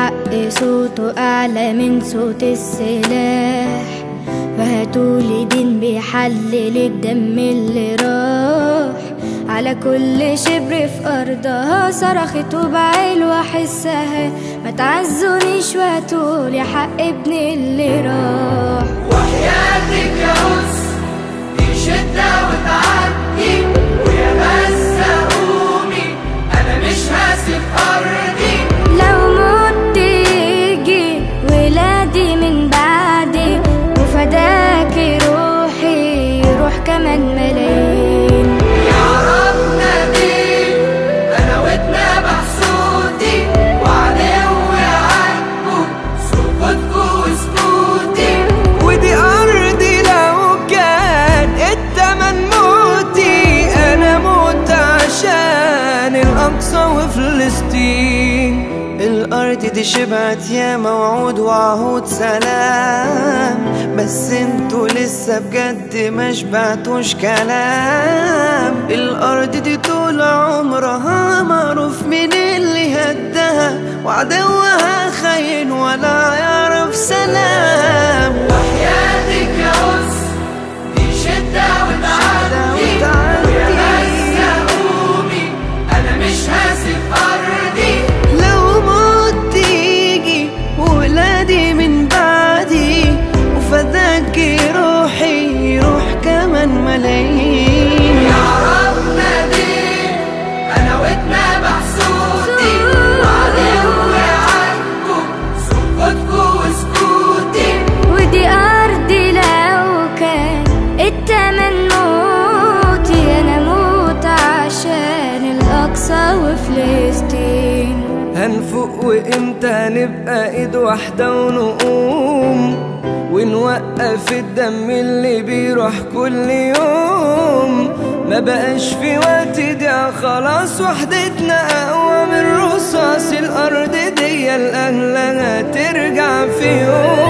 الحق صوته أعلى من صوت السلاح، فهاتولي دين بيحلل الدم اللي راح على كل شبر في أرضها. صرخت وبعيل وأحسها، ما تعزونيش وهاتولي حق ابني اللي راح. وحياتك يا قدس دي شدة وتعدي، ويا بس قومي أنا مش هسيب أرضي. لو مت يجي ولادي من بعدي، وفداكي روحي روح كمان ملايين. يا رب ناديك أنا واتنبح صوتي، وعدوي عاتبه سكوتكوا وسكوتي. ودي أرضي لو كان التمن موتي، أنا موت عشان الأقصى وفلسطين. الأرض دي شبعت يا موعود وعهود سلام، بس انتوا لسه بجد ما شبعتوش كلام. الأرض دي طول عمرها معروف مين اللي هدها، وعدوها خاين ولا يعرف سلام. وحياتك يا قدس دي شدة وتعدي، ويا بس قومي أنا مش هسيب أرضي. لو موت يجي ولادي من بعدي، وفداكي روحي روح كمان ملايين. يا رب ناديك أنا واتنبح صوتي، وعدوي عاتبه سكوتكوا وسكوتي. ودي أرضي لو كان التمن موتي، أنا موت عشان الأقصى وفلسطين. هنفوق وإمتى نبقى إيد واحدة ونقوم، ونوقف الدم اللي بيروح كل يوم. ما بقاش في وقت ضيع خلاص، وحدتنا أقوى من رصاص. الأرض دي الأهل هترجع في يوم.